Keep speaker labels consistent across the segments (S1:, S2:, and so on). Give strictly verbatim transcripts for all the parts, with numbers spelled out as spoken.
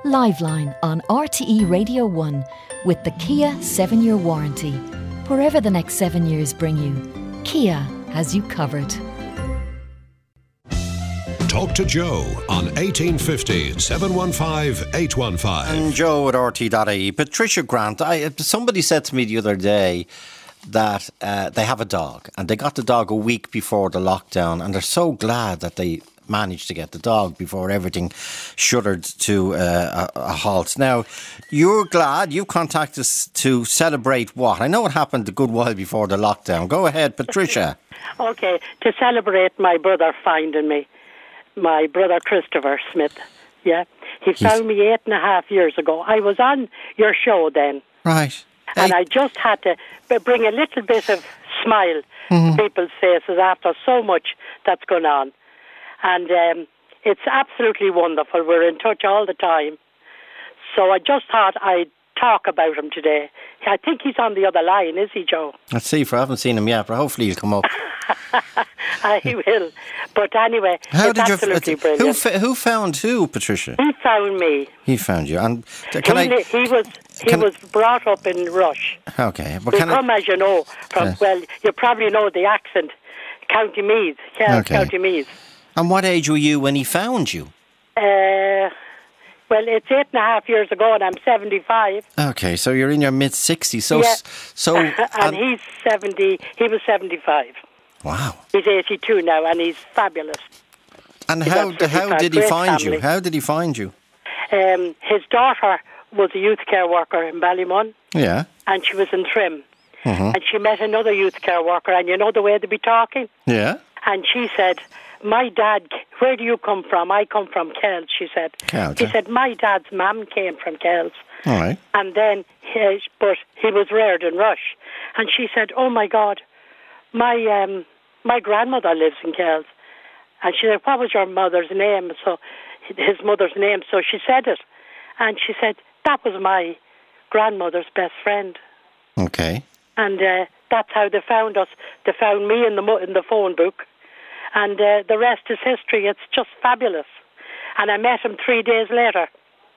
S1: Liveline on R T E Radio one with the Kia seven-year warranty. Wherever the next seven years bring you, Kia has you covered.
S2: Talk to Joe on eighteen fifty, seven one five, eight one five.
S3: And Joe at R T E dot I E. Patricia Grant, I, somebody said to me the other day that uh, they have a dog and they got the dog a week before the lockdown and they're so glad that they managed to get the dog before everything shuddered to uh, a, a halt. Now, you're glad you've contacted us to celebrate what? I know it happened a good while before the lockdown. Go ahead, Patricia.
S4: Okay, to celebrate my brother finding me, my brother Christopher Smith. Yeah, he
S3: He's...
S4: found me eight and a half years ago. I was on your show then.
S3: Right.
S4: And
S3: hey.
S4: I just had to bring a little bit of smile
S3: mm-hmm.
S4: to people's faces after so much that's gone on. And um, it's absolutely wonderful. We're in touch all the time. So I just thought I'd talk about him today. I think he's on the other line, is he, Joe?
S3: Let's see, for I haven't seen him yet, but hopefully he'll come up.
S4: I will. But anyway,
S3: How
S4: it's
S3: did
S4: absolutely
S3: you,
S4: brilliant.
S3: Who, fa- who found who, Patricia?
S4: He found me.
S3: He found you. And can
S4: he,
S3: I?
S4: He was he
S3: can,
S4: was brought up in Rush.
S3: Okay, but
S4: we
S3: can
S4: come,
S3: I,
S4: as you know, from
S3: yeah.
S4: well, you probably know the accent, County Meath, yeah,
S3: okay.
S4: County Meath.
S3: And what age were you when he found you?
S4: Uh, well, it's eight and a half years ago, and I'm seventy-five.
S3: Okay, so you're in your mid sixties. So,
S4: yeah.
S3: so,
S4: and, and he's seventy. He was seventy-five.
S3: Wow.
S4: He's eighty-two now, and he's fabulous.
S3: And
S4: he's
S3: how how did he find
S4: family.
S3: you? How did he find you?
S4: Um, his daughter was a youth care worker in Ballymun.
S3: Yeah.
S4: And she was in Trim.
S3: Mm-hmm.
S4: And she met another youth care worker, and you know the way they be talking?
S3: Yeah.
S4: And she said, my dad, where do you come from? I come from Kells, she said.
S3: Kells,
S4: She
S3: yeah.
S4: said, my dad's mum came from Kells.
S3: All right.
S4: And then, he, but he was reared in Rush. And she said, oh my God, my um, my grandmother lives in Kells. And she said, what was your mother's name? So, his mother's name. So she said it. And she said, that was my grandmother's best friend.
S3: Okay.
S4: And uh, that's how they found us. They found me in the mo- in the phone book. And uh, the rest is history. It's just fabulous. And I met him three days later.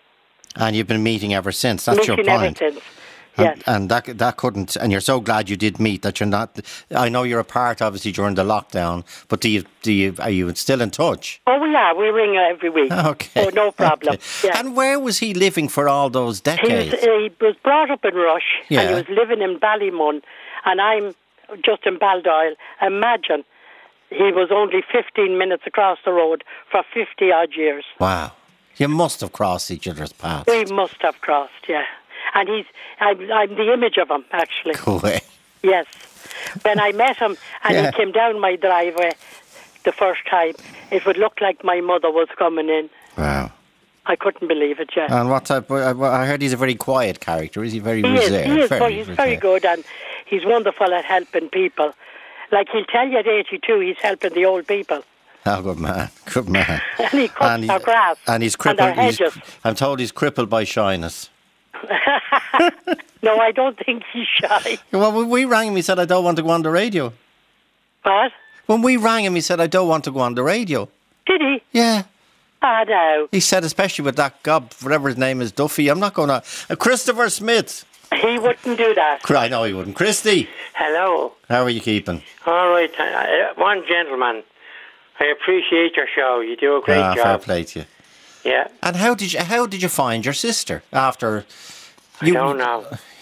S3: And you've been meeting ever since. That's
S4: meeting
S3: your point.
S4: Ever since.
S3: And,
S4: yes.
S3: and that that couldn't. And you're so glad you did meet that you're not. I know you're apart, obviously, during the lockdown. But do you do you are you still in touch?
S4: Oh yeah, we ring every week.
S3: Okay.
S4: Oh, no problem.
S3: Okay.
S4: Yeah.
S3: And where was he living for all those decades?
S4: He was, he was brought up in Rush,
S3: Yeah.
S4: and he was living in Ballymun, and I'm just in Baldoyle. Imagine, he was only fifteen minutes across the road for fifty odd years.
S3: Wow. You must have crossed each other's paths.
S4: We must have crossed, yeah. And he's, I'm, I'm the image of him, actually.
S3: Go away.
S4: Yes. When I met him and
S3: Yeah.
S4: he came down my driveway the first time, it would look like my mother was coming in.
S3: Wow.
S4: I couldn't believe it, yeah.
S3: And what type? I heard he's a very quiet character. Is he very
S4: He
S3: reserved?
S4: is, he is,
S3: very
S4: but he's very
S3: reserved.
S4: good, and he's wonderful at helping people. Like he'll tell you at eighty-two, he's helping the old people.
S3: Oh, good man, good man.
S4: And he cuts
S3: and
S4: our grass
S3: and he's
S4: and
S3: crippled.
S4: our hedges.
S3: He's, I'm told he's crippled by shyness.
S4: No, I don't think he's shy.
S3: Well, when we rang him, he said, "I don't want to go on the radio."
S4: What?
S3: When we rang him, he said, "I don't want to go on the radio."
S4: Did he?
S3: Yeah.
S4: Ah, no.
S3: He said, especially with that gob, whatever his name is, Duffy. I'm not going to. Uh, Christopher Smith.
S4: He wouldn't do that.
S3: I know he wouldn't. Christy,
S5: Hello.
S3: how are you keeping?
S5: All right. Uh, one gentleman. I appreciate your show. You do a great
S3: ah,
S5: job.
S3: Fair play to you.
S5: Yeah.
S3: And how did you how did you find your sister after? You,
S5: I don't know.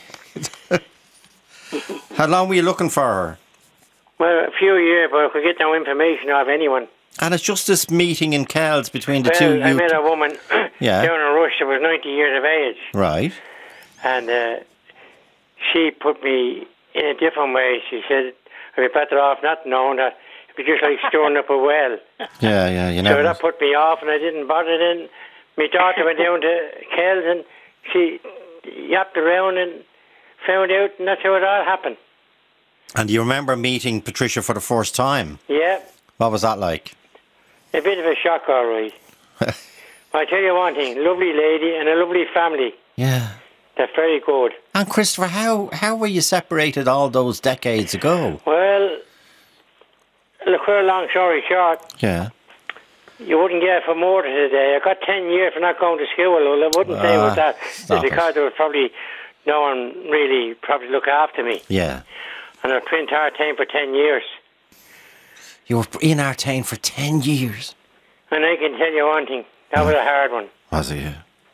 S3: How long were you looking for her?
S5: Well, a few years, but I could get no information of anyone.
S3: And it's just this meeting in Kells between the
S5: well,
S3: two.
S5: I
S3: you
S5: met a woman
S3: Yeah.
S5: down in Rush that was ninety years of age.
S3: Right.
S5: And uh, she put me in a different way. She said, I'd be better off not knowing that. It'd be just like storing up a well.
S3: Yeah, yeah, you
S5: So
S3: never.
S5: that put me off, and I didn't bother then. My daughter went down to Kells, and she yapped around and found out, and that's how it all happened.
S3: And do you remember meeting Patricia for the first time?
S5: Yeah.
S3: What was that like?
S5: A bit of a shock, all right. I tell you one thing, lovely lady and a lovely family.
S3: Yeah.
S5: They're very good.
S3: And Christopher, how how were you separated all those decades ago?
S5: Well, look, for a long story short,
S3: Yeah.
S5: You wouldn't get it for more than a day. I got ten years for not going to school. Well, I wouldn't say it was that. It's because there was probably no one really probably look after me.
S3: Yeah.
S5: And I was in Artane for ten years.
S3: You were in Artane for ten years?
S5: And I can tell you one thing. That
S3: yeah.
S5: was a hard one.
S3: Was it, yeah?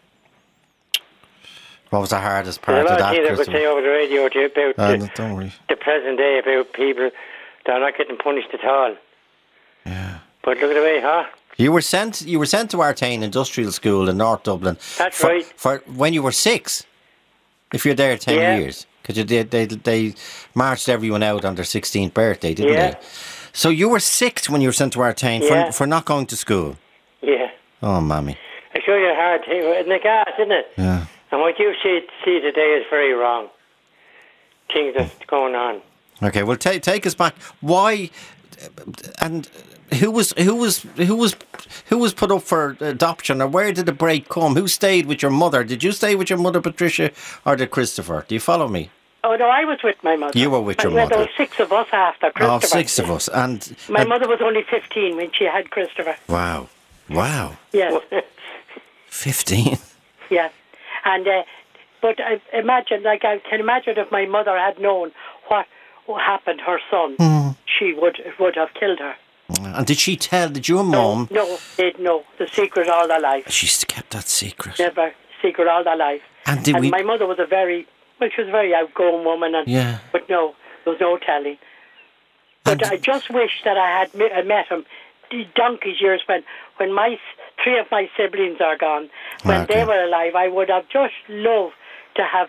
S3: What was the hardest part of that,
S5: There's a lot of things I could say over the radio to about
S3: uh,
S5: the,
S3: don't worry.
S5: the present day about people that are not getting punished at all.
S3: Yeah.
S5: But look at the way, huh?
S3: You were sent. You were sent to Artane Industrial School in North Dublin.
S5: That's
S3: for,
S5: right.
S3: For when you were six. If you're there ten
S5: yeah.
S3: years, because you did, they they marched everyone out on their sixteenth birthday, didn't
S5: yeah.
S3: they? So you were six when you were sent to Artane
S5: yeah.
S3: for for not going to school.
S5: Yeah.
S3: Oh, mammy.
S5: I show you a hard thing in the gas, isn't it?
S3: Yeah.
S5: And what you see see today is very wrong. Things that's going on.
S3: Okay, well, take take us back. Why and who was who was who was who was put up for adoption, or where did the break come? Who stayed with your mother? Did you stay with your mother, Patricia, or did Christopher? Do you follow me?
S4: Oh no, I was with my mother.
S3: You were with your
S4: well,
S3: mother.
S4: There were six of us after Christopher.
S3: Oh, six of us, and
S4: my
S3: and,
S4: mother was only fifteen when she had Christopher.
S3: Wow, wow.
S4: Yeah.
S3: Fifteen.
S4: Yeah, and uh, but I imagine, like I can imagine, if my mother had known what, what happened, her son, mm. she would would have killed her.
S3: And did she tell? Did your mum?
S4: No, no, they'd know the secret all their life.
S3: She's kept that secret.
S4: Never secret all their life.
S3: And did
S4: and
S3: we?
S4: My mother was a very, well, she was a very outgoing woman, and
S3: yeah.
S4: But no, there was no telling. But and I just wish that I had met, I met him. Donkey's years when when my three of my siblings are gone. When okay. they were alive, I would have just loved to have.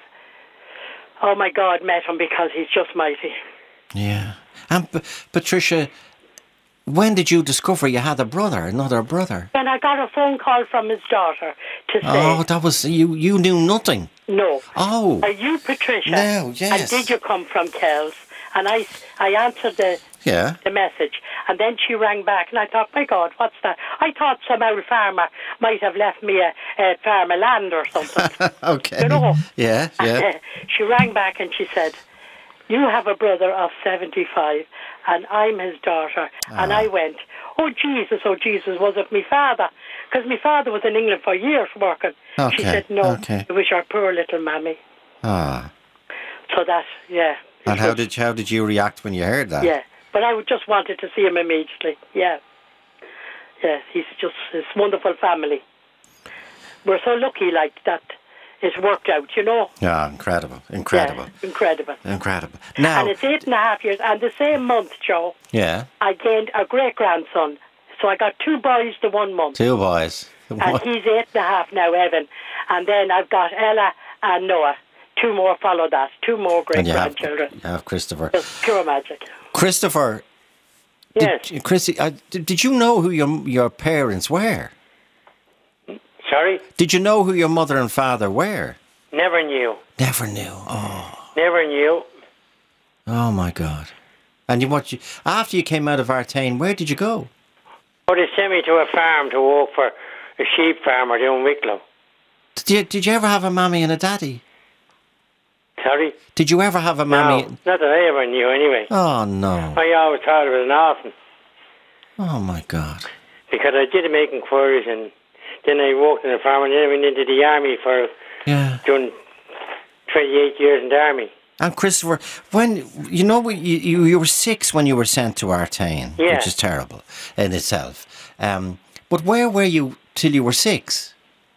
S4: Oh my God, met him, because he's just mighty.
S3: Yeah, and P- Patricia. When did you discover you had a brother, another brother?
S4: When I got a phone call from his daughter to say...
S3: Oh, that was... You You knew nothing?
S4: No.
S3: Oh.
S4: Are you Patricia?
S3: No, yes.
S4: And did you come from Kells? And I, I answered the,
S3: yeah.
S4: the message. And then she rang back, and I thought, my God, what's that? I thought some old farmer might have left me a, a farm of land or something.
S3: Okay.
S4: You know?
S3: Yeah, yeah.
S4: And, uh, she rang back and she said, you have a brother of seventy-five, and I'm his daughter. Oh. And I went, oh, Jesus, oh, Jesus, was it my father? Because my father was in England for years working.
S3: Okay.
S4: She said, no,
S3: okay.
S4: it was your poor little mammy.
S3: Ah.
S4: So that, yeah.
S3: And how did, how did you react when you heard that?
S4: Yeah, but I just wanted to see him immediately, yeah. Yeah, he's just, his wonderful family. We're so lucky, like, that it's worked out, you know.
S3: Yeah, incredible, incredible.
S4: Yeah, incredible.
S3: Incredible. Now,
S4: and it's eight and a half years, and the same month, Joe,
S3: yeah,
S4: I gained a great-grandson. So I got two boys the one month.
S3: Two boys.
S4: And he's eight and a half now, Evan. And then I've got Ella and Noah. Two more follow that. Two more great-grandchildren.
S3: You have, you have Christopher.
S4: Just pure magic.
S3: Christopher.
S4: Yes.
S3: Did, Chrissy, uh, did, did you know who your your parents were?
S5: Sorry?
S3: Did you know who your mother and father were?
S5: Never knew.
S3: Never knew. Oh.
S5: Never knew.
S3: Oh my God. And you what? You, after you came out of Artane, where did you go?
S5: Oh, they sent me to a farm to work for a sheep farmer down Wicklow.
S3: Did you, did you ever have a mammy and a daddy?
S5: Sorry?
S3: Did you ever have a mammy?
S5: No, not that I ever knew anyway.
S3: Oh no.
S5: I always thought it was an orphan.
S3: Oh my God.
S5: Because I did make inquiries, and then I worked in a farm, and then I went into the army for
S3: yeah.
S5: done twenty-eight years in the army.
S3: And Christopher, when you know you, you you were six when you were sent to Artane,
S5: yeah.
S3: which is terrible in itself. Um, but where were you till you were six?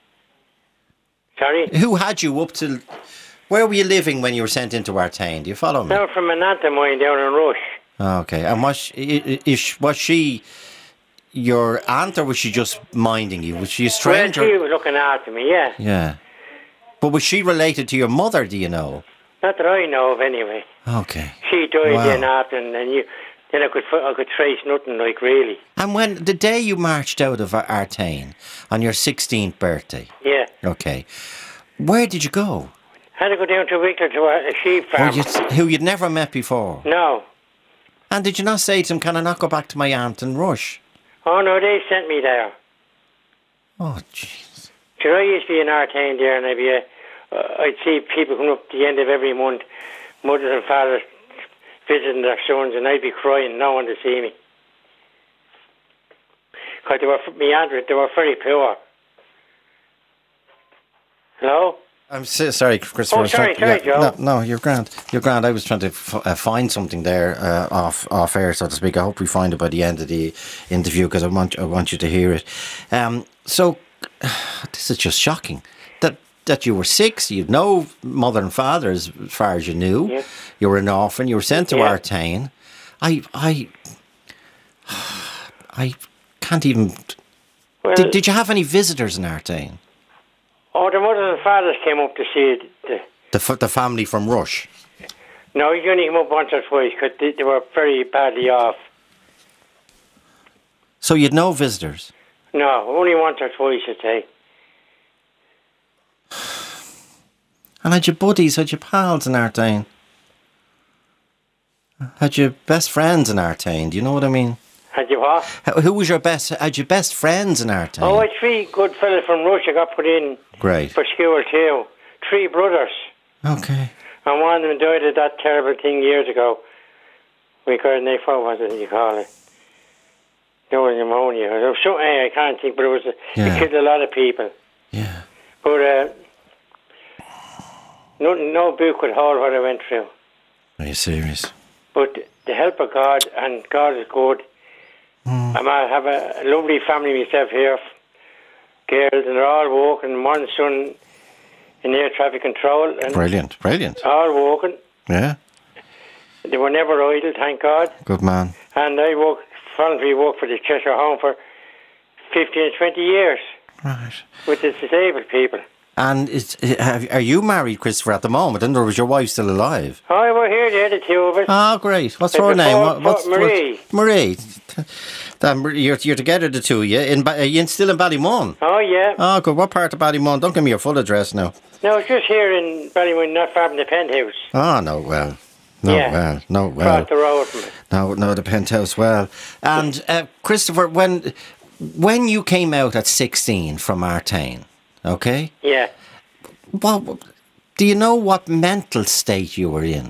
S5: Sorry?
S3: Who had you up till? Where were you living when you were sent into Artane? Do you follow me?
S5: Down from an aunt of mine down in Rush.
S3: Okay, and was she, is, was she your aunt, or was she just minding you? Was she a stranger?
S5: Well, she was looking after me, yeah.
S3: Yeah. But was she related to your mother, do you know?
S5: Not that I know of, anyway.
S3: Okay.
S5: She died
S3: wow.
S5: then after, and then, you, then I could I could trace nothing, like, really.
S3: And when, the day you marched out of Artane, on your sixteenth birthday?
S5: Yeah.
S3: Okay. Where did you go?
S5: I had to go down to Wicklow to a, a sheep farm.
S3: You'd, who you'd never met before?
S5: No.
S3: And did you not say to him, can I not go back to my aunt in Rush?
S5: Oh, no, they sent me there.
S3: Oh, jeez.
S5: Sure, I used to be in Artane there, and I'd, be a, uh, I'd see people coming up at the end of every month, mothers and fathers visiting their sons, and I'd be crying, no one to see me. Because But they were, me Andrew, they were very poor. Hello?
S3: I'm so sorry, Christopher.
S5: Oh, sorry, sorry,
S3: yeah,
S5: Joe.
S3: No, no, you're grand. You're grand. I was trying to f- uh, find something there uh, off off air, so to speak. I hope we find it by the end of the interview because I want I want you to hear it. Um, so this is just shocking that that you were six. You'd no mother and father as far as you knew.
S5: Yeah.
S3: You were an orphan. You were sent to
S5: Yeah.
S3: Artane. I I I can't even.
S5: Well,
S3: Did, did you have any visitors in Artane?
S5: oh, the mothers and fathers came up to see it. The,
S3: The f- the family from Rush.
S5: no, you only came up once or twice because they, they were very badly off.
S3: So you'd no visitors.
S5: No, only once or twice, I'd say.
S3: And had you buddies, had you pals in Artane? Had you best friends in Artane? Do you know what I mean?
S5: Had you what?
S3: H- Who was your best? Had you best friends in Artane?
S5: Oh, I had three good fellas from Russia got put in
S3: Great.
S5: for school too. Three brothers.
S3: Okay.
S5: And one of them died of that terrible thing years ago. We got an what was it you call it? There was pneumonia. There was something, I can't think, but it was a,
S3: Yeah.
S5: it killed a lot of people.
S3: Yeah.
S5: But uh, no, no book could hold what I went through.
S3: Are you serious?
S5: But the help of God, and God is good.
S3: Mm.
S5: I might have a, a lovely family myself here, girls, and they're all working. One son in air traffic control, and
S3: Brilliant. Brilliant.
S5: all working.
S3: Yeah.
S5: They were never idle, thank God.
S3: Good man.
S5: And I worked, voluntary worked for the Cheshire Home for fifteen, twenty years
S3: Right.
S5: with the disabled people.
S3: And is, have, are you married, Christopher, at the moment? And or was your wife still alive?
S5: Oh, we're here, there, the two of us.
S3: Oh, great. What's
S5: It's
S3: her
S5: a
S3: name?
S5: Paul-
S3: What, what's,
S5: Paul- Marie.
S3: What's, Marie. That, you're, you're together, the two of you. In, Ba- are you still in Ballymun?
S5: Oh, yeah.
S3: Oh, good. What part of Ballymun? Don't give me your full address now.
S5: No, it's just here in Ballymun, not far from the penthouse.
S3: Oh, no, well. No,
S5: Yeah.
S3: well. No, well.
S5: Across the road from it.
S3: No, no, the penthouse. Well, and uh, Christopher, when when you came out at sixteen from Artane, okay,
S5: Yeah.
S3: well, do you know what mental state you were in?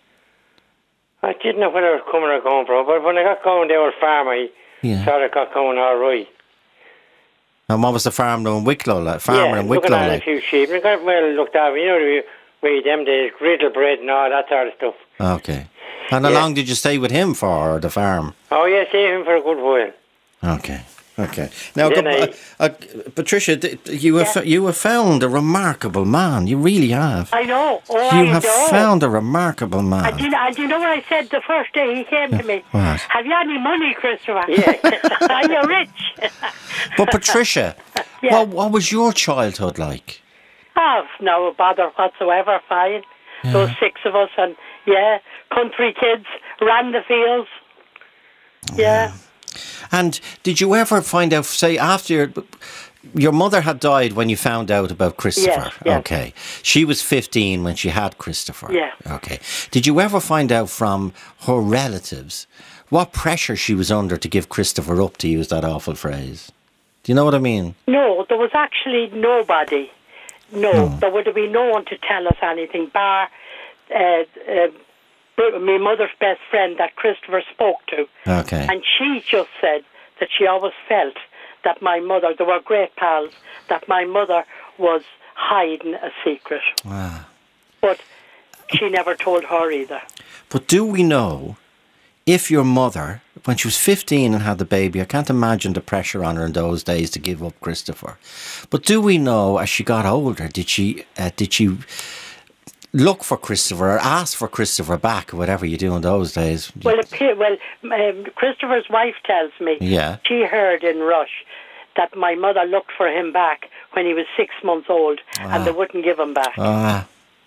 S5: I didn't know where I was coming or going from, but when I got going there with farm, I
S3: Yeah.
S5: thought I got going all right.
S3: And what was the farm doing? Wicklow, like farmer
S5: yeah,
S3: in
S5: looking
S3: Wicklow,
S5: at
S3: like.
S5: a few sheep. And I got well looked after. You know, we, we them days, griddle bread and all that sort of stuff.
S3: Okay. And how
S5: Yeah.
S3: long did you stay with him for, or the farm?
S5: Oh, yeah, save him for a good while.
S3: Okay. Okay. Now,
S5: Then
S3: go-
S5: I-
S3: uh, uh, Patricia, d- you have
S4: Yeah.
S3: you have found a remarkable man. You really have.
S4: I know. Oh,
S3: You
S4: I
S3: have
S4: know.
S3: found a remarkable man.
S4: And do, you know, and do you know what I said the first day he came to me?
S3: What?
S4: Have you any money, Christopher?
S5: Yeah.
S4: Are you rich?
S3: But Patricia,
S4: Yeah.
S3: what, what was your childhood like?
S4: Oh, no bother whatsoever, fine. Those six of us, and yeah, country kids, ran the fields. Yeah.
S3: And did you ever find out, say, after your, your mother had died when you found out about Christopher?
S4: Yes, yes.
S3: Okay. She was fifteen when she had Christopher?
S4: Yeah.
S3: Okay. Did you ever find out from her relatives what pressure she was under to give Christopher up, to use that awful phrase? Do you know what I mean?
S4: No, there was actually nobody. No,
S3: No.
S4: there would have been no one to tell us anything, bar uh, uh, my mother's best friend that Christopher spoke to.
S3: Okay.
S4: And she just said that she always felt that my mother, they were great pals, that my mother was hiding a secret.
S3: Ah.
S4: But she never told her either.
S3: But do we know if your mother, when she was fifteen and had the baby, I can't imagine the pressure on her in those days to give up Christopher. But do we know, as she got older, did she uh, did she look for Christopher or ask for Christopher back, or whatever you do in those days?
S4: Well, it, well um, Christopher's wife tells me
S3: Yeah.
S4: she heard in Rush that my mother looked for him back when he was six months old, and they wouldn't give him back.
S3: Ah,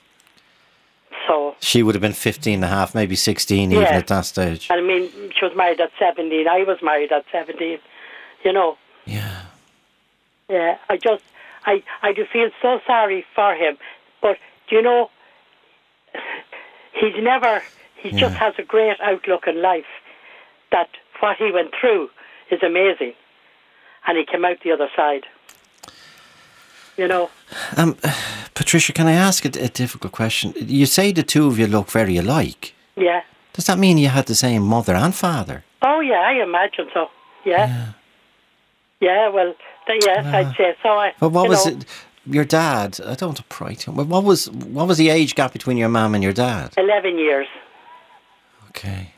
S4: So,
S3: she would have been fifteen and a half, maybe sixteen even
S4: Yeah.
S3: at that stage.
S4: I mean, she was married at seventeen. I was married at seventeen. You know.
S3: Yeah.
S4: Yeah, I just, I, I do feel so sorry for him. But, do you know, he's never, he
S3: Yeah.
S4: just has a great outlook in life, that what he went through is amazing. And he came out the other side. You know?
S3: Um, Patricia, can I ask a, a difficult question? You say the two of you look very alike.
S4: Yeah.
S3: Does that mean you had the same mother and father?
S4: Oh, yeah, I imagine so. Yeah. Yeah, well, th- yes,
S3: Ah.
S4: I'd say so. I,
S3: But what
S4: you
S3: was
S4: know,
S3: it? Your dad? I don't want to pry to him. But what was what was the age gap between your mum and your dad?
S4: eleven years.
S3: Okay.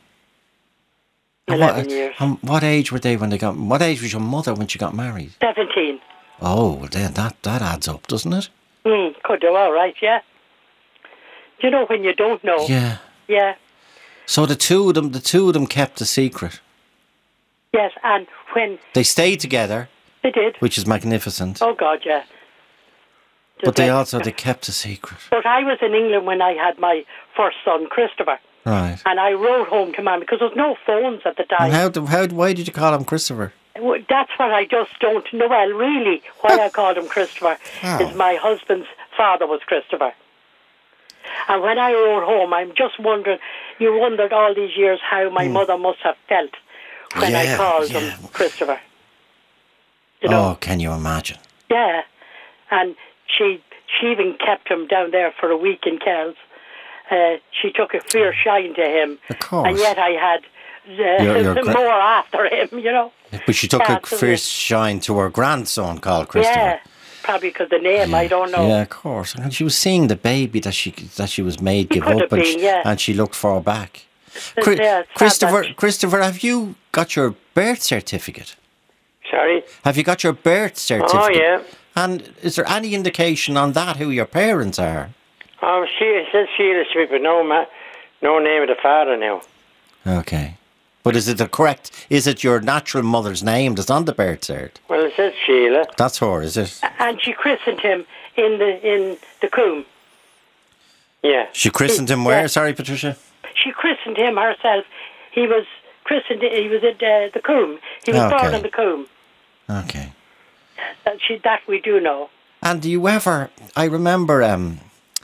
S3: And
S4: eleven
S3: what,
S4: years.
S3: And what age were they when they got? What age was your mother when she got married?
S4: seventeen.
S3: Oh, well, then that that adds up, doesn't it?
S4: Mm, could do all right, yeah. You know when you don't know?
S3: Yeah.
S4: Yeah.
S3: So the two of them, the two of them kept the secret.
S4: Yes, and when
S3: They stayed together,
S4: they did.
S3: which is magnificent.
S4: Oh, God, yeah.
S3: but they
S4: Did
S3: also they kept the secret.
S4: But I was in England when I had my first son, Christopher.
S3: Right.
S4: And I wrote home to Mum because there was no phones at the time.
S3: And how? do- How? Why did you call him Christopher?
S4: Well, that's what I just don't know. Well, really, why I called him Christopher
S3: Oh.
S4: is my husband's father was Christopher. And when I wrote home, I'm just wondering, you wondered all these years how my mother must have felt when I
S3: Yeah,
S4: called
S3: yeah.
S4: him Christopher. You know?
S3: Oh, can you imagine?
S4: Yeah. And she she even kept him down there for a week in Kells. Uh, she took a fierce shine to him.
S3: Of course.
S4: And yet I had uh,
S3: Your- your gra-
S4: more after him, you know.
S3: But she took
S4: Yeah,
S3: a
S4: absolutely.
S3: fierce shine to her grandson called Christopher.
S4: Yeah, probably because the name, I don't know.
S3: Yeah, of course. And she was seeing the baby that she that she was made
S4: He
S3: give
S4: could
S3: up,
S4: have
S3: and,
S4: been,
S3: she,
S4: yeah.
S3: and she looked far back.
S4: Yeah,
S3: Chri-
S4: it's sad
S3: Christopher,
S4: that-
S3: Christopher, have you got your birth certificate?
S5: Sorry?
S3: Have you got your birth certificate?
S5: Oh, yeah.
S3: And is there any indication on that who your parents are?
S5: Oh, she it says Sheila Smith, but no, ma- no name of the father now.
S3: Okay. But is it the correct, is it your natural mother's name that's on the birth cert?
S5: Well, it says Sheila.
S3: That's her, is it?
S4: And she christened him in the in the Coombe.
S5: Yeah.
S3: She christened him where?
S4: Yeah.
S3: Sorry, Patricia?
S4: She christened him herself. He was christened. He was at uh, the Coombe. He was
S3: Okay.
S4: born in the Coombe.
S3: Okay.
S4: That she that we do know.
S3: And do you ever? I remember. Um,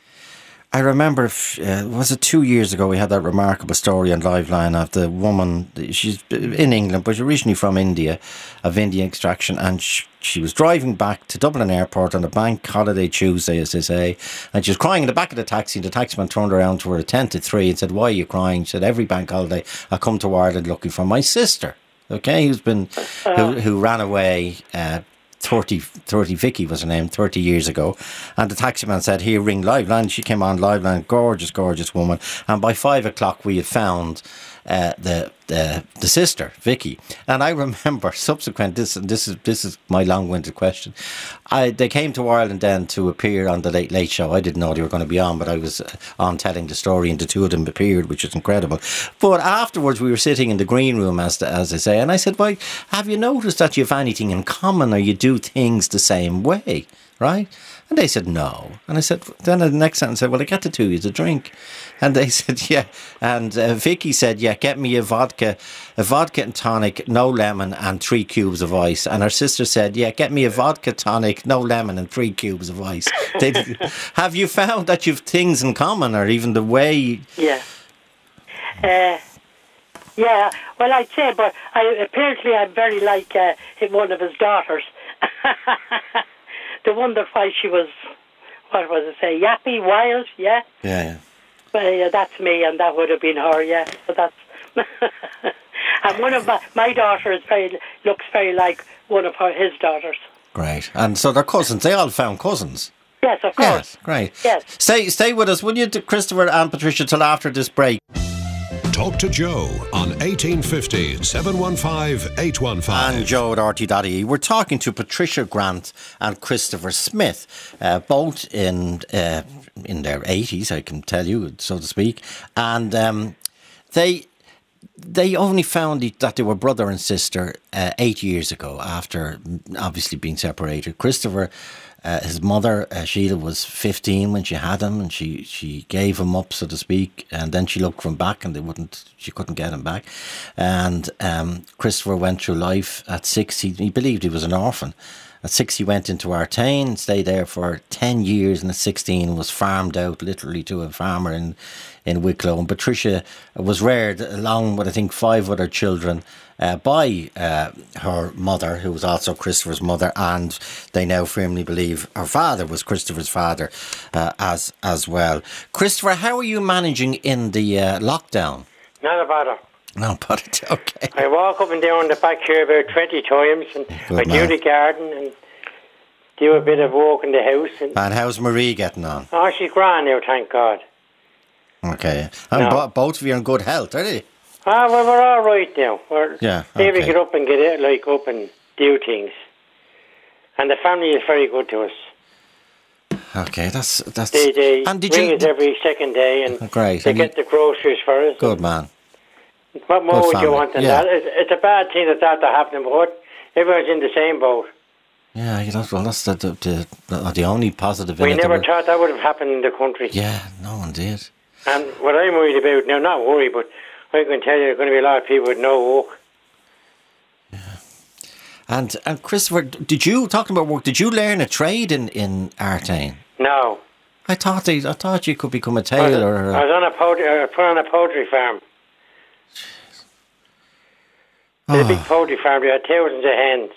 S3: I remember. If, uh, was it two years ago? We had that remarkable story on Liveline of the woman. She's in England, but originally from India, of Indian extraction, and she, she was driving back to Dublin Airport on a bank holiday Tuesday, as they say, and she was crying in the back of the taxi. And the taximan turned around to her at ten to three and said, "Why are you crying?" She said, "Every bank holiday, I come to Ireland looking for my sister." Okay, who's been who, who ran away. Uh, thirty, thirty Vicky was her name, thirty years ago. And the taximan said, "Here, ring Liveline." She came on Liveline, gorgeous, gorgeous woman. And by five o'clock, we had found uh, the, the the sister, Vicky. And I remember subsequent, this this is this is my long-winded question. I They came to Ireland then to appear on the Late Late Show. I didn't know they were going to be on, but I was uh, on telling the story, and the two of them appeared, which is incredible. But afterwards, we were sitting in the green room, as the, as they say, and I said, "Well, have you noticed that you have anything in common, or you do things the same way, right?" And they said, "No." And I said, then the next sentence said, "Well, I get the two of you to drink." And they said, "Yeah." And uh, Vicky said, "Yeah, get me a vodka, a vodka and tonic, no lemon, and three cubes of ice." And her sister said, "Yeah, get me a vodka tonic, no lemon, and three cubes of ice." They, have you found that you've things in common, or even the way? You,
S4: Yeah. Uh, yeah. Well, I'd say, but I apparently I'm very like uh, one of his daughters. They wondered why she was, what was it say, yappy, wild, yeah?
S3: yeah, yeah.
S4: Well, yeah, that's me, and that would have been her, yeah. So that's... and one of my, my daughters very, looks very like one of her, his daughters.
S3: Great. And so they're cousins. They all found cousins.
S4: Yes, of course.
S3: Yes, great.
S4: Yes.
S3: Stay, stay with us, will you, Christopher and Patricia, till after this break?
S2: Talk to Joe on eighteen fifty, seven one five, eight one five.
S3: And Joe at R T dot I E. We're talking to Patricia Grant and Christopher Smith, uh, both in uh, in their eighties, I can tell you, so to speak. And um, they they only found it, that they were brother and sister uh, eight years ago, after obviously being separated. Christopher, uh, his mother, uh, Sheila, was fifteen when she had him, and she, she gave him up, so to speak, and then she looked for him back, and they wouldn't, she couldn't get him back. And um, Christopher went through life at six. He, he believed he was an orphan. At six, he went into Artane, stayed there for ten years, and at sixteen was farmed out literally to a farmer in, in Wicklow. And Patricia was reared along with, I think, five other children uh, by uh, her mother, who was also Christopher's mother, and they now firmly believe her father was Christopher's father uh, as as well. Christopher, how are you managing in the uh, lockdown?
S5: Not a bother.
S3: No, but it's okay.
S5: I walk up and down the back here about twenty times, and
S3: Good
S5: I do
S3: man.
S5: the garden and do a bit of work in the house. And
S3: And how's Marie getting on?
S5: oh, she's grand now, thank God.
S3: Okay. And
S5: No.
S3: bo- both of you are in good health, are they?
S5: Ah, well, we're all right now. We're
S3: Yeah,
S5: able to
S3: okay.
S5: get up and get it, like up and do things. And the family is very good to us.
S3: Okay, that's that's.
S5: They they
S3: and did
S5: ring
S3: you?
S5: us every second day, and
S3: Oh, great.
S5: they
S3: And
S5: get the groceries for us.
S3: Good man.
S5: What more
S3: Good
S5: would
S3: family.
S5: you want than
S3: Yeah.
S5: that? It's, it's a bad thing that that happening, but what? Everyone's in the same boat.
S3: Yeah, you know, well, that's the the, the, the, the only positive in
S5: We
S3: it. that
S5: never
S3: we're-
S5: thought that would have happened in the country.
S3: Yeah, no one did.
S5: And what I'm worried about now, not worried, but I can tell you there are going to be a lot of people with no work.
S3: And and Christopher, did you talking about work? Did you learn a trade in in Artane?
S5: No.
S3: I thought they, I thought you could become a
S5: I was,
S3: tailor. Or
S5: I
S3: a,
S5: was on a poultry, I was put on a poultry farm. It's a big
S3: Oh.
S5: poultry farm. They had thousands of hens.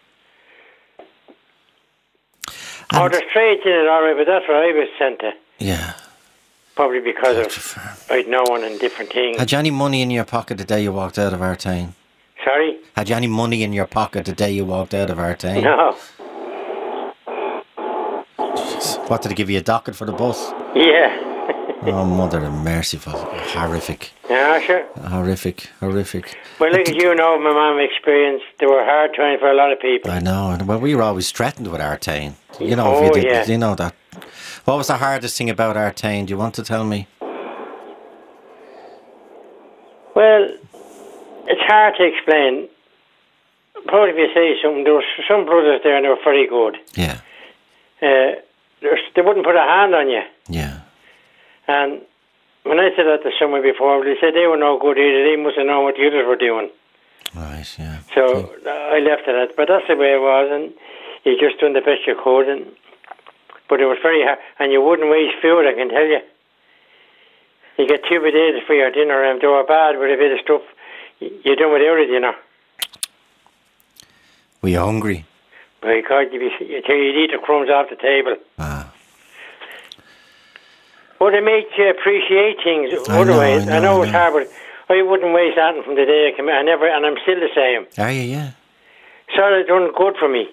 S5: Oh,
S3: And-
S5: there's trades in it, all right, but that's where I was sent to.
S3: yeah.
S5: Probably because
S3: Poultry
S5: of
S3: farm.
S5: I'd known and different things.
S3: Had you any money in your pocket the day you walked out of Artane?
S5: Sorry?
S3: Had you any money in your pocket the day you walked out of Artane?
S5: No.
S3: What, did they give you a docket for the bus?
S5: Yeah.
S3: Oh, mother of merciful. Horrific.
S5: Yeah, sure.
S3: Horrific. Horrific.
S5: Well, look, as you know, my mum experienced, there were hard times for a lot of people.
S3: I know. and Well, we were always threatened with Artane. You know, if
S5: Oh,
S3: you did,
S5: yeah.
S3: you know that. What was the hardest thing about Artane? Do you want to tell me?
S5: Well, it's hard to explain. Probably if you say something, there were some brothers there and they were very good.
S3: Yeah.
S5: Uh, there's- they wouldn't put a hand on you.
S3: Yeah.
S5: And when I said that to someone before, they said they were no good either. They must have known what the others were doing.
S3: Right, yeah.
S5: So uh, I left it at, but that's the way it was, and you just done the best you could. And but it was very hard, and you wouldn't waste food, I can tell you. You get two potatoes for your dinner, and if they were bad with a bit of stuff, y- you're done without a dinner.
S3: Were you hungry?
S5: My God, you'd, be, you'd eat the crumbs off the table.
S3: Ah.
S5: But it makes you appreciate things
S3: I
S5: other
S3: know,
S5: ways.
S3: I know, I
S5: it's
S3: know.
S5: hard, but I wouldn't waste anything from the day I came in. I never, and I'm still the same.
S3: Are you? Yeah.
S5: So it's done good for me.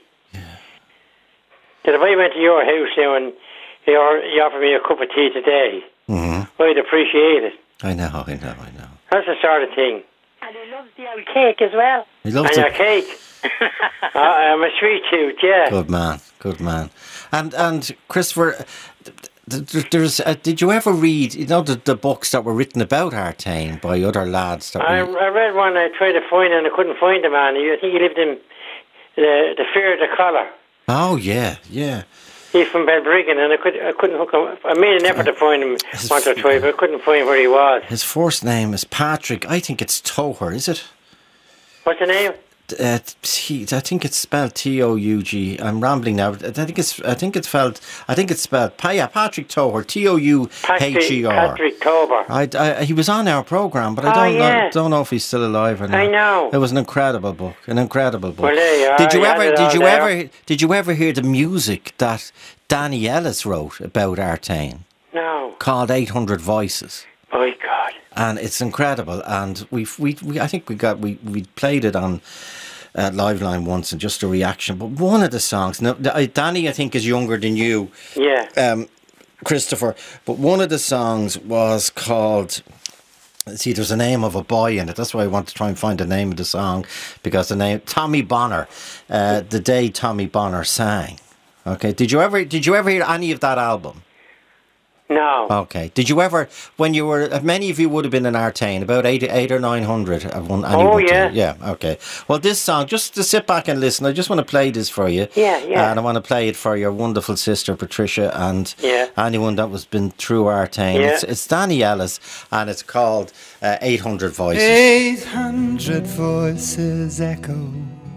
S5: That if I went to your house now and you you offered me a cup of tea today,
S3: Mm-hmm.
S5: I'd appreciate it.
S3: I know, I know, I know.
S5: That's the sort of thing.
S4: And he loves the old cake as well.
S3: He loves
S5: And your
S3: it.
S5: cake. uh, I'm a sweet tooth, yeah.
S3: Good man, good man. And and Christopher, th- th- there's uh, did you ever read, you know, the, the books that were written about Artane by other lads that
S5: I,
S3: were,
S5: I read one, I tried to find it and I couldn't find the man. I think he lived in the, the Fear of the Collar.
S3: Oh yeah, yeah.
S5: He's from Belbriggan, and I, could, I couldn't hook him. I made an effort to find him
S3: His
S5: once or
S3: f-
S5: twice, but I couldn't find where he was.
S3: His first name is Patrick. I think it's Toher, is it?
S5: What's the name?
S3: Uh, T, I think it's spelled T O U G. I'm rambling now. I think it's. I think it's spelled. I think it's spelled. Pa- yeah, Patrick Toher. T O U H E R.
S5: Patrick Tober.
S3: I, I, he was on our program, but I
S5: Oh,
S3: don't
S5: yeah.
S3: know. Don't know if he's still alive or not.
S5: I know.
S3: It was an incredible book. An incredible book.
S5: Well, there you are.
S3: Did you
S5: You had
S3: ever?
S5: it
S3: Did
S5: all
S3: you
S5: there.
S3: ever? Did you ever hear the music that Danny Ellis wrote about Artane
S5: No.
S3: called eight hundred Voices?
S5: My God.
S3: And it's incredible. And we we we I think we got we we played it on. Uh, Live Line once and just a reaction, but one of the songs. Now, uh, Danny, I think, is younger than you,
S5: Yeah.
S3: um, Christopher. But one of the songs was called. See, there's a name of a boy in it. That's why I want to try and find the name of the song, because the name Tommy Bonner, uh, the day Tommy Bonner sang. Okay, did you ever did you ever hear any of that album?
S5: No.
S3: Okay, did you ever, when you were, many of you would have been in Artane, about eight, eight or nine hundred at one. any
S5: Oh,
S3: one
S5: yeah.
S3: time. Yeah. Okay. Well, this song, just to sit back and listen, I just want to play this for you.
S5: Yeah, yeah.
S3: And I want to play it for your wonderful sister Patricia and
S5: Yeah.
S3: anyone that was been through Artane.
S5: Yeah.
S3: It's, it's Danny Ellis, and it's called uh, eight hundred Voices.
S6: Eight hundred voices echo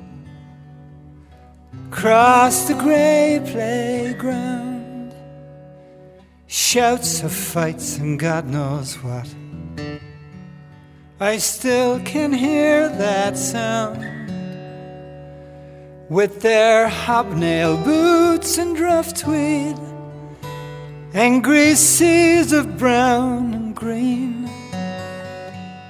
S6: across the grey playground, shouts of fights and God knows what. I still can hear that sound, with their hobnail boots and rough tweed, angry seas of brown and green.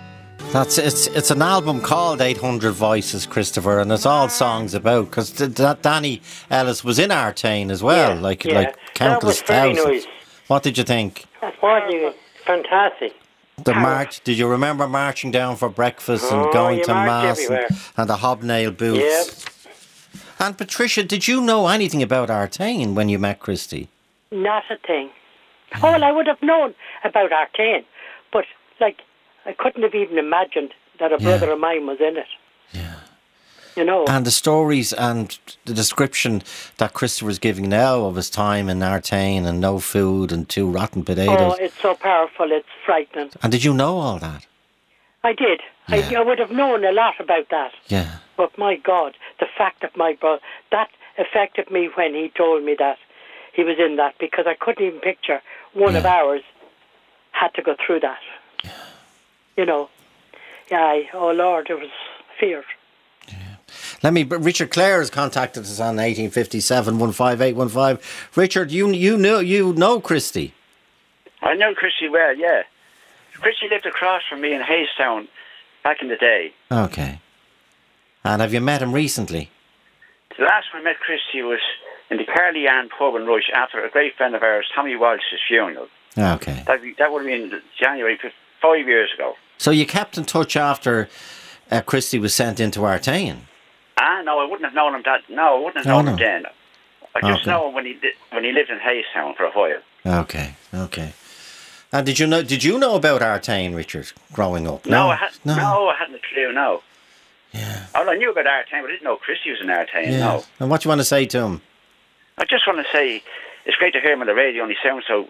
S3: That's it's it's an album called eight hundred Voices, Christopher, and it's all songs about because Danny Ellis was in Artane as well,
S5: Yeah,
S3: like
S5: yeah.
S3: like countless
S5: That was very
S3: thousands.
S5: nice.
S3: What did you think?
S5: What you, fantastic.
S3: The march? Did you remember marching down for breakfast and
S5: Oh,
S3: going
S5: you
S3: to
S5: marched
S3: mass and,
S5: everywhere.
S3: and the hobnail boots?
S5: Yep.
S3: And Patricia, did you know anything about Artane when you met Christy?
S4: Not a thing. Oh, well, I would have known about Artane, but, like, I couldn't have even imagined that a
S3: Yeah.
S4: brother of mine was in it.
S3: Yeah.
S4: You know.
S3: And the stories and the description that Christopher's giving now of his time in Artane and no food and two rotten
S4: oh,
S3: potatoes.
S4: it's so powerful, it's frightening.
S3: And did you know all that?
S4: I did.
S3: Yeah.
S4: I, I would have known a lot about that.
S3: Yeah.
S4: But my God, the fact that my brother, that affected me when he told me that he was in that, because I couldn't even picture one of
S3: Yeah.
S4: ours had to go through that. Yeah. You know. Yeah, I, oh Lord, it was fear.
S3: Let me. Richard Clare has contacted us on eighteen fifty-seven one five eight one five. Richard, you you know you know Christy.
S7: I know Christy well, yeah. Christy lived across from me in Haystown back in the day.
S3: Okay. And have you met him recently?
S7: The last time I met Christy was in the Carly Ann pub in Rush after a great friend of ours, Tommy Walsh's funeral.
S3: Okay.
S7: That, that would have been January, five years ago.
S3: So you kept in touch after uh, Christy was sent into Artane?
S7: Ah, no, I wouldn't have known him that. No, I wouldn't have
S3: Oh,
S7: known
S3: no.
S7: him then. I just
S3: Okay.
S7: know him when he li- when he lived in Haystown for a while.
S3: Okay. Okay. And did you know? Did you know about Artane, Richard, growing up?
S7: No, I had, no. I hadn't a clue. No.
S3: Yeah.
S7: All I knew about Artane, but I didn't know Christy was in Artane.
S3: Yeah.
S7: No.
S3: And what do you want to say to him?
S7: I just want to say it's great to hear him on the radio, and he sounds so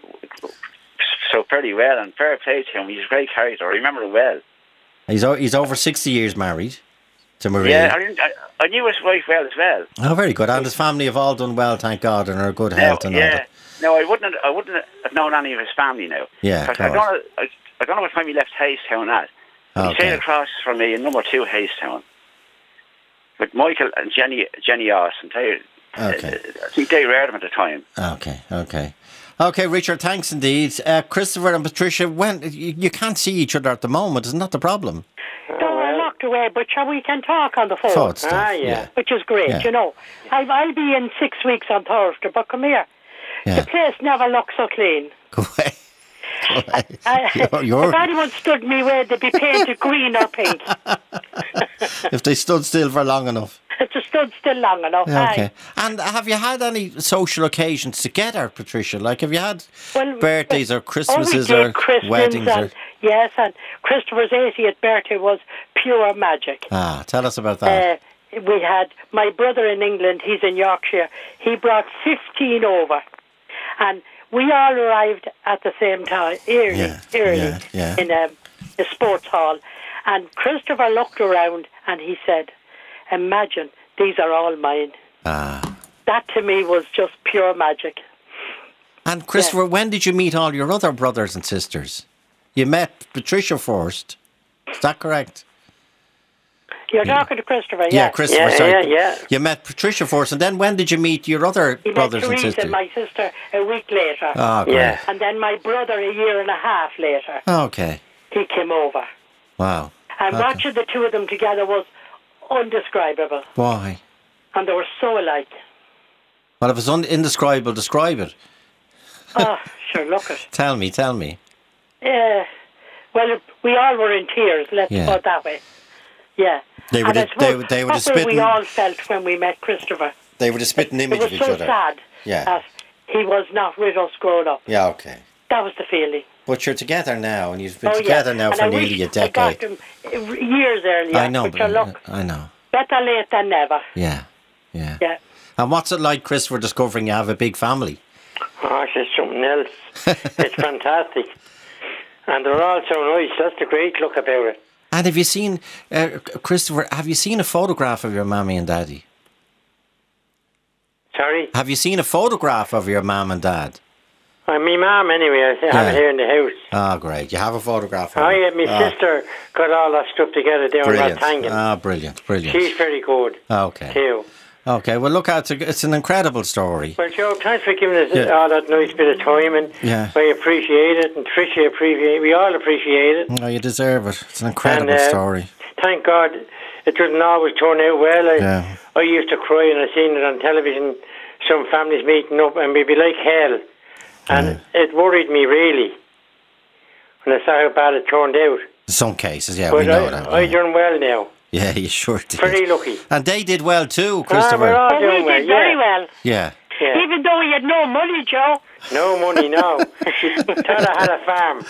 S7: so fairly well. And fair play to him. He's a great character. I remember him well.
S3: He's o- he's over sixty years married to Marie.
S7: Yeah, I, didn't, I, I knew his wife well as well.
S3: Oh, very good. And his family have all done well, thank God, and are in good
S7: No,
S3: health and all
S7: yeah.
S3: that.
S7: No, I wouldn't. I wouldn't have known any of his family now.
S3: Yeah,
S7: Because
S3: of
S7: I don't.
S3: course.
S7: Know, I, I don't know what time he left Haystown at. But He
S3: Okay.
S7: stayed across from me in number two Haystown with Michael and Jenny Jenny Austin. They,
S3: Okay.
S7: uh, I think they reared him at the time.
S3: Okay, okay. Okay, Richard, thanks indeed. Uh, Christopher and Patricia, when you, you can't see each other at the moment, isn't that the problem?
S4: No, we're locked away, but shall we can talk on the phone.
S3: Phone stuff,
S5: Ah, yeah.
S3: yeah.
S4: Which is great,
S3: Yeah.
S4: you know. I'll, I'll be in six weeks on Thursday, but come here.
S3: Yeah.
S4: The place never looks so clean.
S3: Go away. Go away.
S4: I,
S3: You're- you're-
S4: if anyone stood me way, they'd be painted green or pink.
S3: if they stood still for long enough.
S4: If they stood still long enough.
S3: Yeah,
S4: aye.
S3: okay. And have you had any social occasions together, Patricia? Like, have you had
S4: Well,
S3: birthdays or
S4: oh, we
S3: Christmases
S4: did
S3: or
S4: Christmas
S3: weddings?
S4: and,
S3: Or...
S4: Yes, and Christopher's eightieth birthday was pure magic.
S3: Ah, tell us about that.
S4: Uh, we had my brother in England, he's in Yorkshire, he brought fifteen over. And we all arrived at the same time, early,
S3: Yeah,
S4: early
S3: yeah, yeah.
S4: in a, a sports hall. And Christopher looked around and he said, imagine, these are all mine.
S3: Ah.
S4: That to me was just pure magic.
S3: And Christopher, when did you meet all your other brothers and sisters? You met Patricia first. Is that correct?
S4: You're talking to Christopher,
S3: Yeah,
S4: yeah.
S3: Christopher,
S5: Yeah,
S3: sorry.
S5: yeah, yeah.
S3: You met Patricia first, and then when did you meet your other
S4: He
S3: brothers
S4: met
S3: and
S4: Teresa,
S3: sisters?
S4: my sister, a week later.
S3: Oh, great.
S5: Yeah.
S4: And then my brother a year and a half later.
S3: Okay.
S4: He came over.
S3: Wow.
S4: And
S3: Okay.
S4: watching the two of them together was undescribable.
S3: Why?
S4: And they were so alike.
S3: Well, if it's un- indescribable, describe it.
S4: Oh, sure, look it.
S3: Tell me, tell me.
S4: Uh, well, we all were in tears, let's
S3: Yeah.
S4: put it that way. Yeah.
S3: They were
S4: and I
S3: the- they
S4: suppose
S3: were- they were the
S4: that's what we
S3: spitting-
S4: all felt when we met Christopher.
S3: They were the spitting
S4: It
S3: image
S4: was
S3: of each
S4: so
S3: other.
S4: sad
S3: Yeah.
S4: that he was not with us growing up.
S3: Yeah, okay.
S4: That was the feeling.
S3: But you're together now, and you've been
S4: Oh,
S3: together
S4: yeah.
S3: now
S4: and
S3: for
S4: I
S3: nearly
S4: wish
S3: a
S4: I got
S3: decade.
S4: them uh, years earlier.
S3: I know,
S4: but
S3: but
S4: sure, look,
S3: I know.
S4: better late than never.
S3: Yeah, yeah.
S4: Yeah.
S3: And what's it like, Chris, for discovering you have a big family?
S5: Oh, it's something else. It's fantastic. And they're all so nice. That's the great look about it.
S3: And have you seen, uh, Christopher, have you seen a photograph of your mammy and daddy?
S5: Sorry?
S3: Have you seen a photograph of your mum and dad?
S5: Uh, my mum, anyway, I have
S3: Yeah.
S5: it here in the house.
S3: Oh, great. You have a photograph of
S5: Oh,
S3: them.
S5: yeah, my
S3: Oh,
S5: sister got all that stuff together down
S3: Brilliant.
S5: that tanking.
S3: Ah, brilliant, brilliant.
S5: She's very good,
S3: Okay.
S5: too.
S3: Okay, well, look, it's, a, it's an incredible story.
S5: Well, Joe, thanks for giving us
S3: Yeah.
S5: all that nice bit of time, and
S3: Yeah.
S5: I appreciate it, and Tricia appreciate it. We all appreciate it.
S3: Oh, you deserve it. It's an incredible
S5: And, uh,
S3: story.
S5: Thank God it doesn't always turn out well. I,
S3: Yeah.
S5: I used to cry and I seen it on television, some families meeting up, and we'd be like hell. And it worried me, really, when I saw how bad it turned out.
S3: In some cases, yeah,
S5: But
S3: we know
S5: I,
S3: that.
S5: I
S3: yeah.
S5: done well now.
S3: Yeah, you sure did.
S5: Very lucky.
S3: And they did well too,
S5: Ah,
S3: Christopher.
S5: we're all
S4: Oh, we
S5: doing well,
S4: did very
S5: yeah.
S4: well.
S3: Yeah.
S5: Yeah.
S4: Even though we had no money, Joe.
S5: No money, no. Thought I had a farm.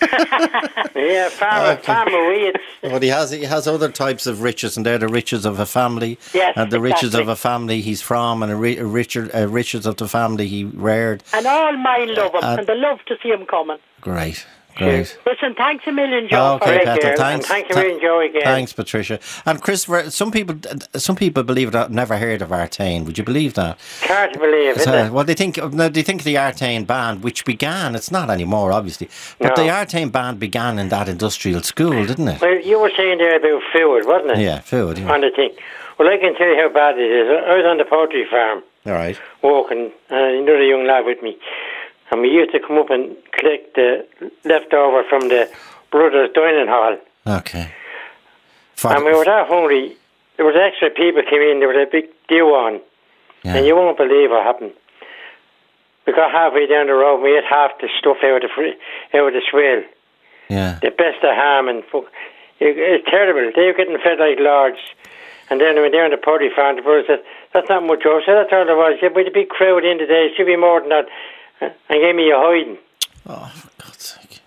S5: yeah, farm,
S3: Okay.
S5: farmer, we. It's,
S3: But he has he has other types of riches, and they're the riches of a family.
S4: Yes,
S3: and the riches
S4: exactly.
S3: of a family he's from, and a, ri- a richer uh, riches of the family he reared.
S4: And all mine love him,
S3: Uh,
S4: and they love to see him coming.
S3: Great, great.
S4: Listen, thanks a million, Joe.
S3: Okay,
S4: for
S5: Take
S3: Peter.
S5: care, and
S3: Thanks.
S5: thank you
S3: Tha-
S5: very much, Joe, again.
S3: Thanks, Patricia. And Christopher, some people, some people believe it. uh, Never heard of Artane. Would you believe that?
S5: It's hard to believe, isn't
S3: Uh,
S5: it?
S3: well, they think no, they think the Artane band, which began, it's not anymore, obviously, but
S5: No.
S3: the Artane band began in that industrial school, didn't it?
S5: Well, you were saying there about food, wasn't it?
S3: Yeah, food. Yeah.
S5: On the thing. Well, I can tell you how bad it is. I was on the poultry farm
S3: All right.
S5: walking, and another young lad with me. And we used to come up and collect the leftover from the brothers' dining hall.
S3: Okay. For
S5: And we were that hungry. There was extra people came in. There was a big dew on.
S3: yeah.
S5: And you won't believe what happened. We got halfway down the road and we had half the stuff out of the, fr- out of the swale.
S3: yeah.
S5: The best of ham and fuck. It, it's terrible. They were getting fed like lords. And then when they were on the party farm, the brother said, that's not much. I said, that's all there was. He said, with a big crowd in today, it should be more than that. And gave me a hiding.
S3: Oh, for God's sake!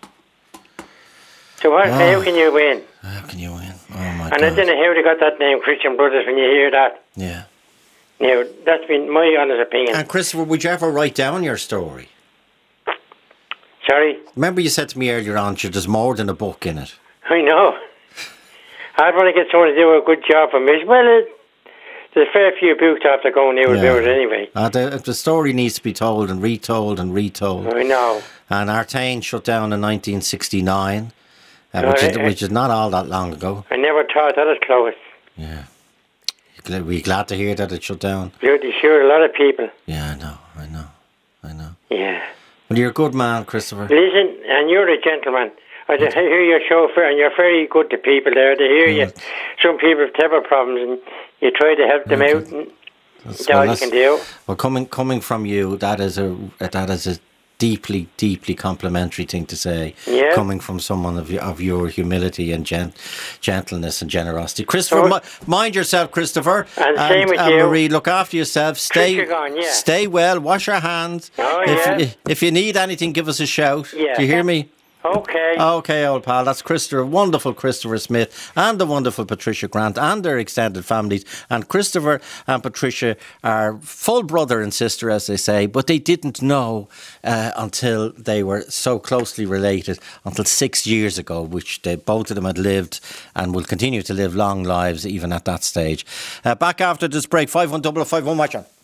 S5: So what,
S3: Oh.
S5: how can you win?
S3: How can you win? Oh my
S5: And I
S3: God!
S5: don't know how they got that name, Christian Brothers, when you hear that.
S3: Yeah.
S5: Now, that's been my honest opinion.
S3: And Christopher, would you ever write down your story?
S5: Sorry?
S3: Remember, you said to me earlier on, that there's more than a book in it.
S5: I know. I'd want to get someone to do a good job for me. Well, it, there's a fair few books after going out
S3: Yeah.
S5: about it anyway.
S3: Uh, the, the story needs to be told and retold and retold.
S5: I know.
S3: And Artane shut down in nineteen sixty-nine, uh,
S5: No,
S3: which, is,
S5: I- I-
S3: which is not all that long ago.
S5: I never thought that was close.
S3: Yeah. Gl- We're glad to hear that it shut down.
S5: Bloody sure, a lot of people.
S3: Yeah, I know, I know, I know.
S5: Yeah.
S3: Well, you're a good man, Christopher.
S5: Listen, and you're a gentleman. I just hear your chauffeur, and you're very good to people there. They hear you. Some people have terrible problems, and you try to help them out, and
S3: That's,
S5: that's all you
S3: that's-
S5: can do.
S3: well, coming coming from you, that is a that is a deeply, deeply complimentary thing to say.
S5: Yeah.
S3: Coming from someone of your, of your humility and gent, gentleness and generosity, Christopher.
S5: Oh.
S3: mi- mind yourself, Christopher.
S5: And same with
S3: and
S5: you.
S3: Marie, look after yourself. Stay,
S5: Tricia gone, yeah.
S3: stay well. Wash your hands.
S5: Oh,
S3: if,
S5: yeah.
S3: if if you need anything, give us a shout.
S5: Yeah.
S3: Do you hear me?
S5: Okay.
S3: Okay, old pal. That's Christopher, wonderful Christopher Smith, and the wonderful Patricia Grant, and their extended families. And Christopher and Patricia are full brother and sister, as they say, but they didn't know uh, until they were so closely related until six years ago, which they, both of them had lived and will continue to live long lives even at that stage. Uh, back after this break, five one double five one, watch on.